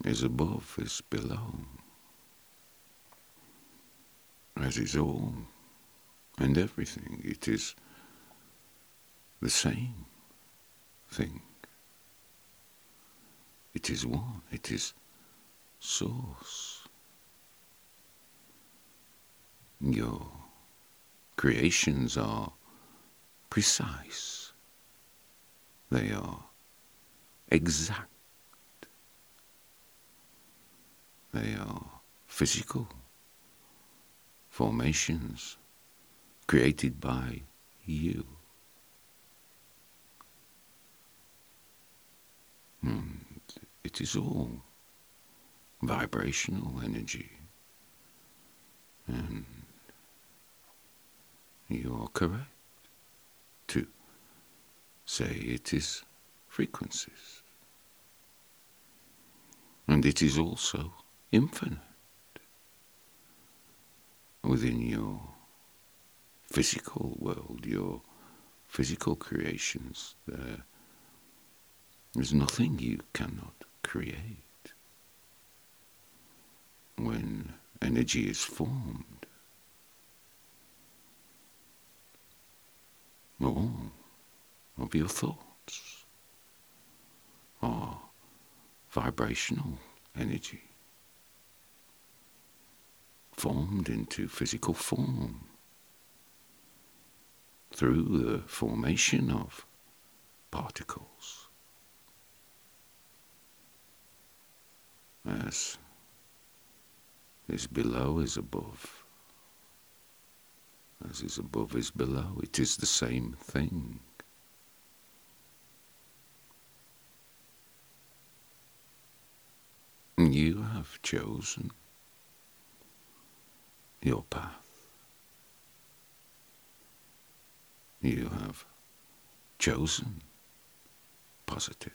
is above, is below, as is all and everything. It is the same thing. It is one. It is source. Your creations are precise. They are exact. They are physical formations created by you. And it is all vibrational energy. And you are correct to say it is frequencies. And it is also infinite within your physical world, your physical creations. There is nothing you cannot create. When energy is formed, all of your thoughts are vibrational energy formed into physical form through the formation of particles. As is below is above, as is above is below, it is the same thing. You have chosen your path. You have chosen positive.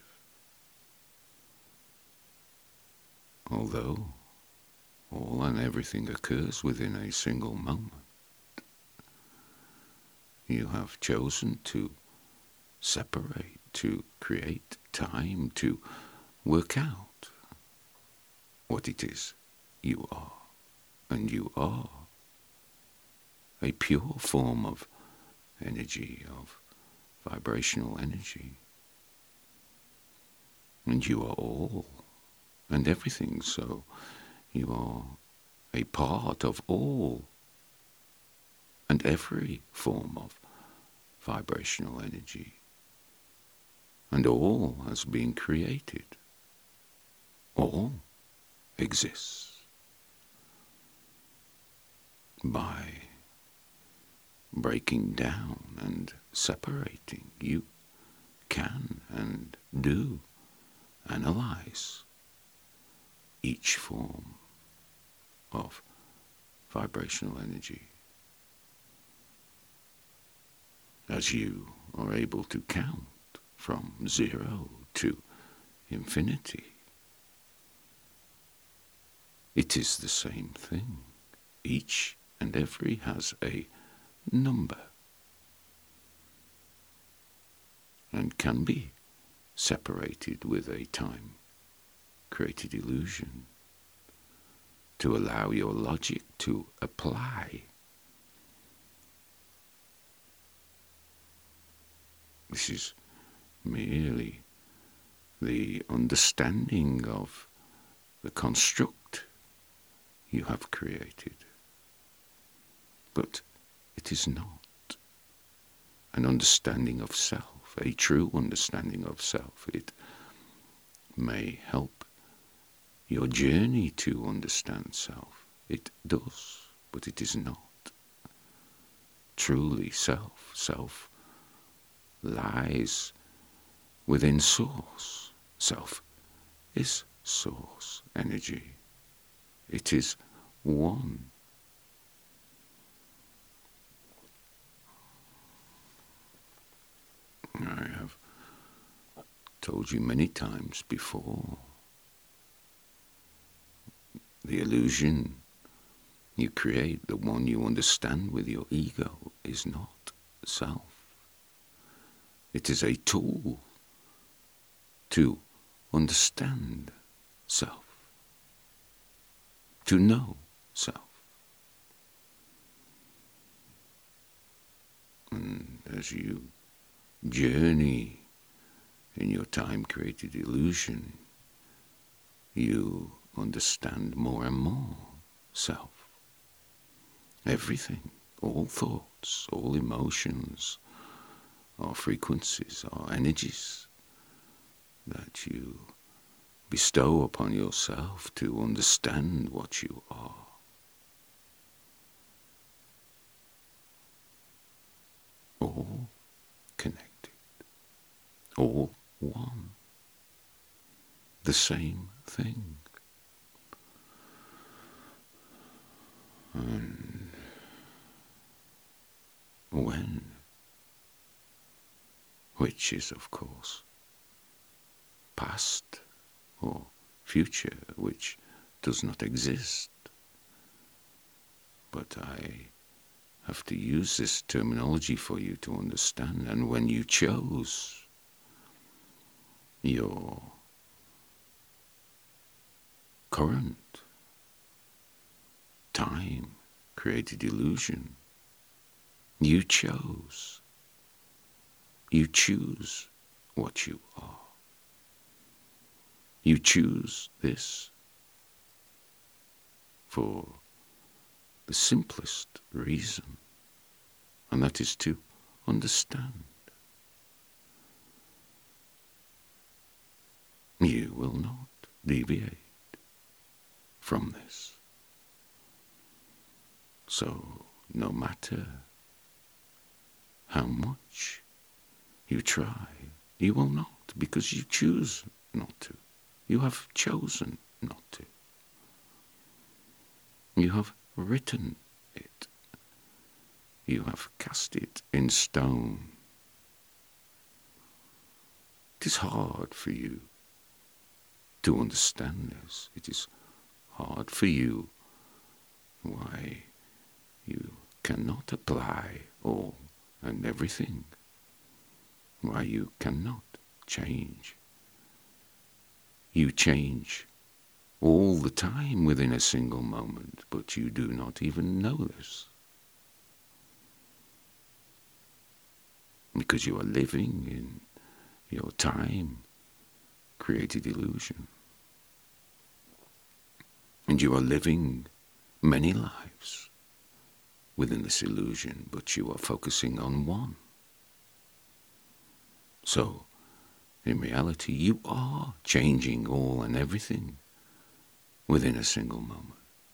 Although all and everything occurs within a single moment, you have chosen to separate, to create time, to work out what it is you are. And you are a pure form of energy, of vibrational energy. And you are all and everything, so you are a part of all and every form of vibrational energy. And all has been created. All exists by breaking down and separating. You can and do analyze each form of vibrational energy as you are able to count from 0 to infinity. It is the same thing. Each and every has a number and can be separated with a time-created illusion to allow your logic to apply. This is merely the understanding of the construct you have created. But it is not an understanding of self, a true understanding of self. It may help your journey to understand self. It does, but it is not truly self. Self lies within source. Self is source energy. It is one. I have told you many times before, the illusion you create, the one you understand with your ego, is not self. It is a tool to understand self. to know self. And as you journey in your time-created illusion, you understand more and more self. Everything, all thoughts, all emotions, are frequencies, are energies that you bestow upon yourself to understand what you are. All connected, all one, the same thing. And when, which is of course past or future, which does not exist, but I have to use this terminology for you to understand. And when you chose your current time created illusion, you chose, you choose what you are. You choose this for the simplest reason, and that is to understand. You will not deviate from this. So no matter how much you try, you will not, because you choose not to. You have chosen not to. You have written it. You have cast it in stone. It is hard for you to understand this. It is hard for you why you cannot apply all and everything, why you cannot change. You change all the time within a single moment, but you do not even know this. Because you are living in your time created illusion. And you are living many lives within this illusion, but you are focusing on one. So, in reality, you are changing all and everything within a single moment.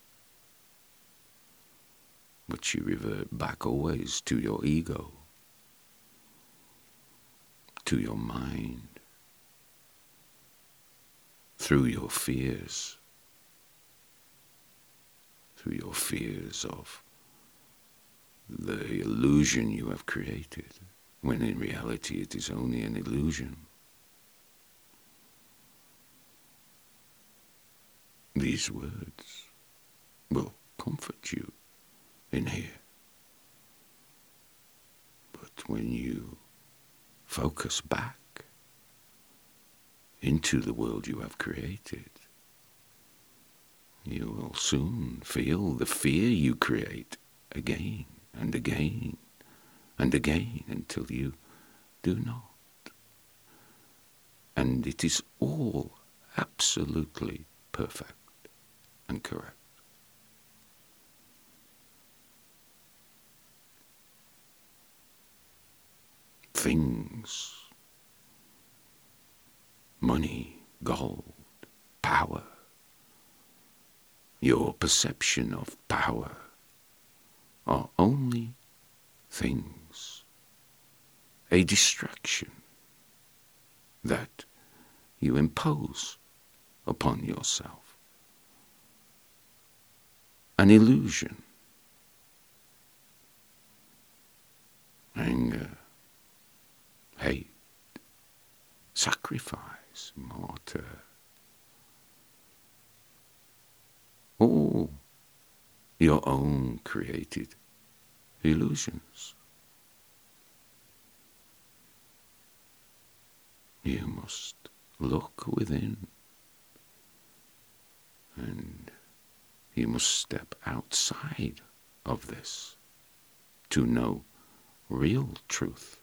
But you revert back always to your ego, to your mind, through your fears of the illusion you have created, when in reality it is only an illusion. These words will comfort you in here. But when you focus back into the world you have created, you will soon feel the fear you create again and again and again until you do not. And it is all absolutely perfect and correct. Things, money, gold, power, your perception of power are only things, a distraction that you impose upon yourself, an illusion. Anger, hate, sacrifice, martyr, all your own created illusions. You must look within, and You must step outside of this to know real truth.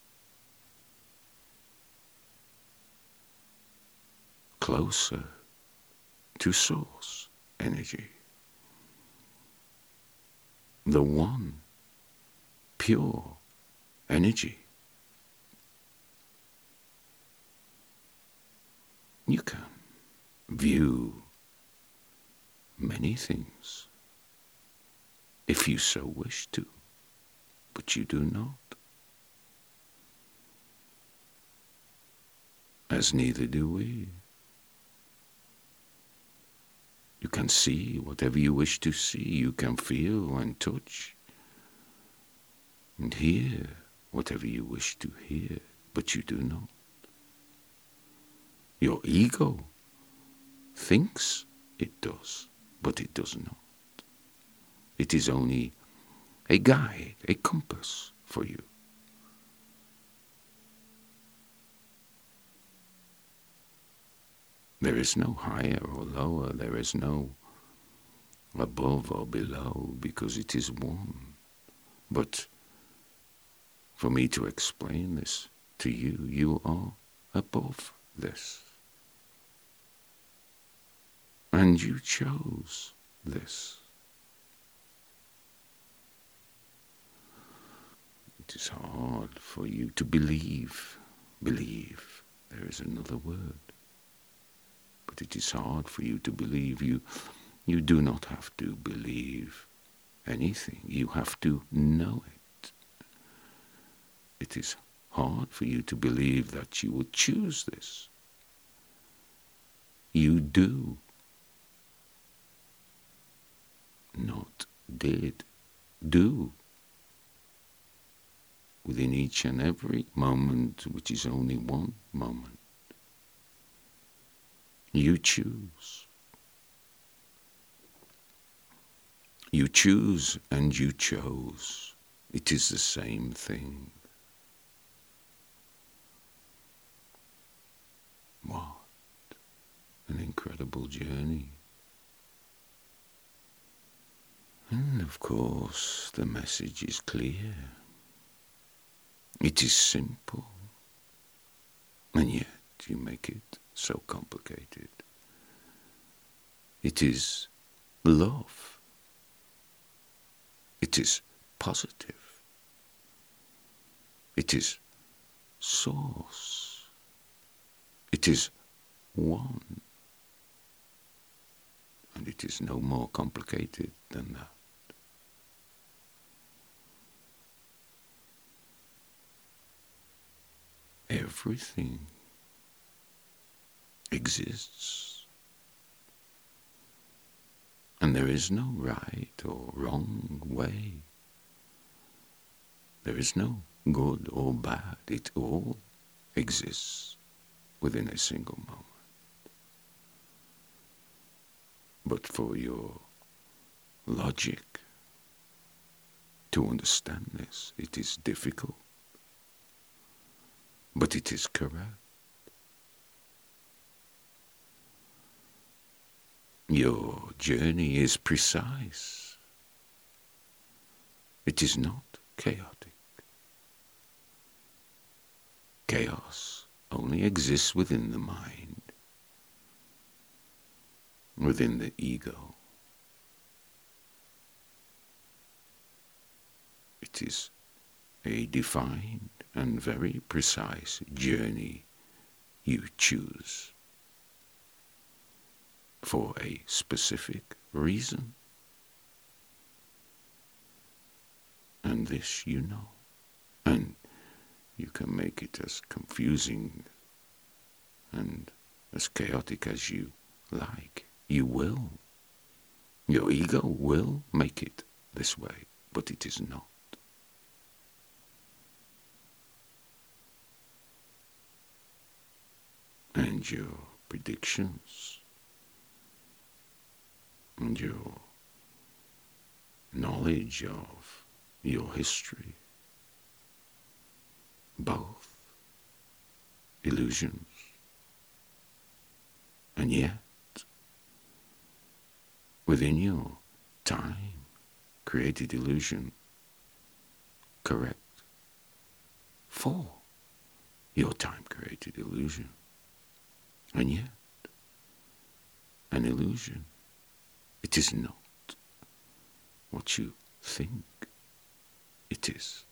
Closer to source energy. The one pure energy. You can view many things if you so wish to, but you do not. As neither do we. You can see whatever you wish to see. You can feel and touch and hear whatever you wish to hear, but you do not. Your ego thinks it does, but it does not. It is only a guide, a compass for you. There is no higher or lower, there is no above or below, because it is one. But for me to explain this to you, you are above this. And you chose this. It is hard for you to believe. Believe. There is another word. But it is hard for you to believe. You do not have to believe anything. You have to know it. It is hard for you to believe that you would choose this. You do. Not did. Do. Within each and every moment, which is only one moment. You choose. You choose and you chose. It is the same thing. What an incredible journey. And of course, the message is clear. It is simple. And yet you make it so complicated. It is love. It is positive. It is source. It is one. And it is no more complicated than that. Everything exists. And there is no right or wrong way. There is no good or bad. It all exists within a single moment. But for your logic to understand this, it is difficult. But it is correct. Your journey is precise. It is not chaotic. Chaos only exists within the mind, within the ego. It is a defined and very precise journey you choose for a specific reason. And this you know. And you can make it as confusing and as chaotic as you like. You will. Your ego will make it this way, but it is not. And your predictions and your knowledge of your history, both illusions, and yet within your time created illusion correct for your time created illusion. And yet, an illusion, it is not what you think it is.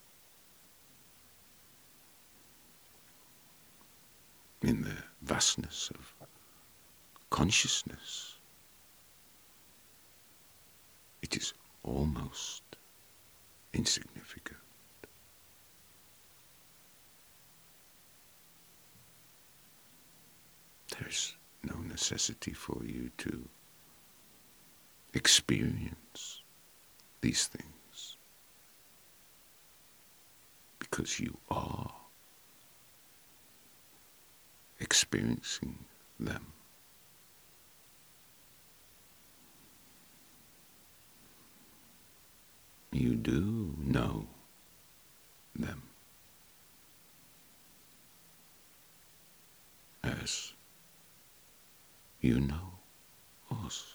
In the vastness of consciousness, it is almost insignificant. There's no necessity for you to experience these things, because you are experiencing them. You do know them as you know us,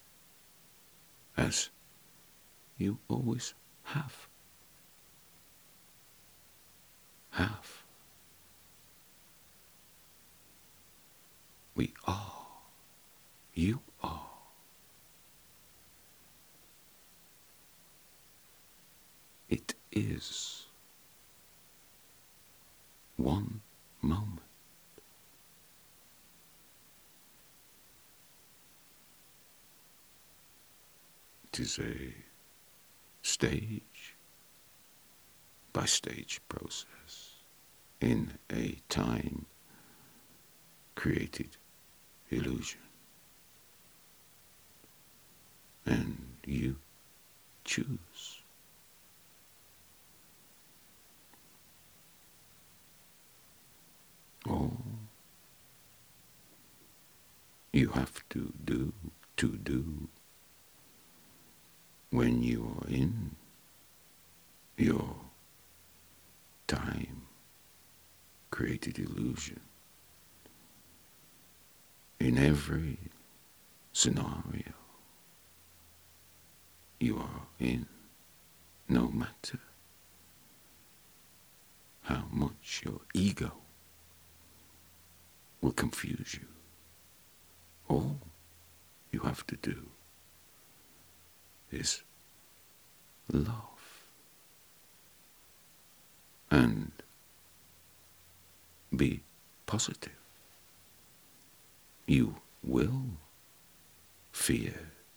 as you always have. We are. You are. It is one moment. It is a stage by stage process in a time created illusion. And you choose. All you have to do when you are in your time created illusion, in every scenario you are in, no matter how much your ego will confuse you, all you have to do is love and be positive. You will fear,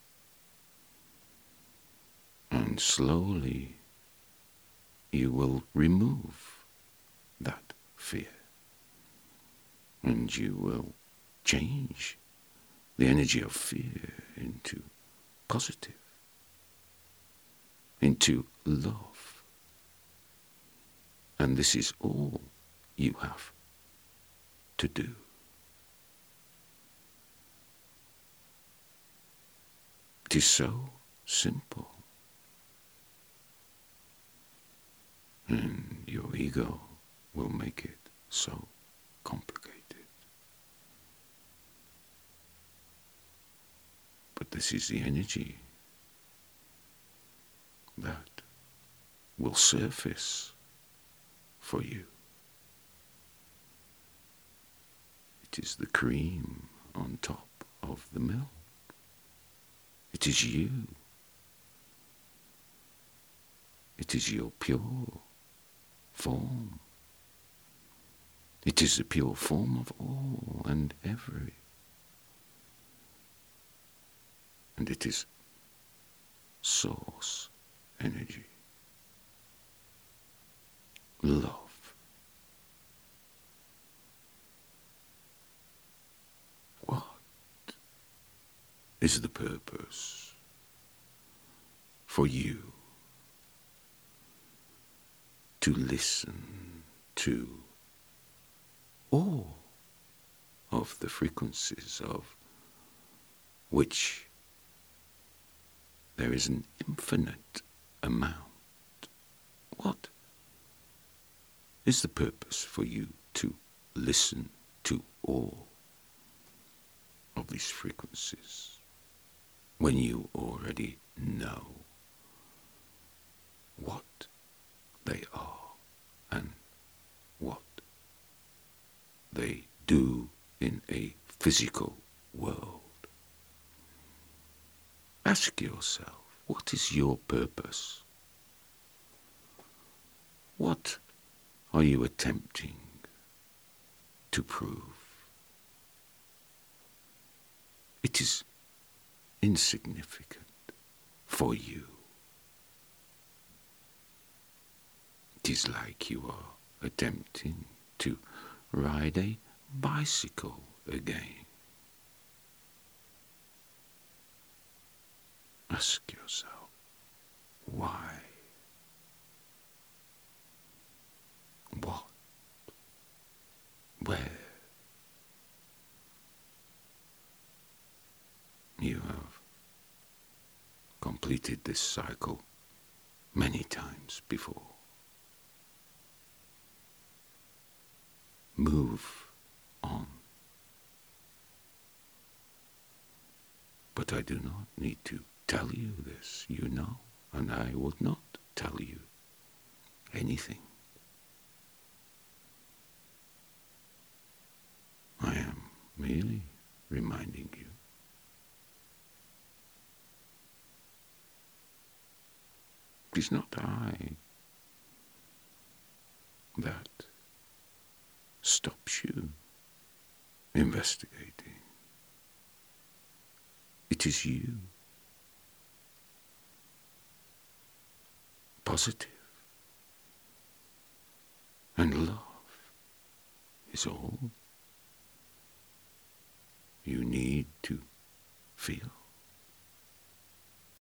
and slowly you will remove that fear, and you will change the energy of fear into positive, into love. And this is all you have to do. It is so simple. And your ego will make it so complicated. But this is the energy that will surface for you. It is the cream on top of the milk. It is you. It is your pure form. It is the pure form of all and every. And it is source energy. Love. What is the purpose for you to listen to all of the frequencies of which there is an infinite amount? What is the purpose for you to listen to all of these frequencies when you already know what they are and what they do in a physical world. Ask yourself, what is your purpose? What are you attempting to prove? It is insignificant for you. It is like you are attempting to ride a bicycle again. Ask yourself, why? What? Where? You have completed this cycle many times before. Move on. But I do not need to tell you this, you know, and I would not tell you anything. I am merely reminding you. It is not I that stops you investigating. It is you. Positive. And love is all you need to feel.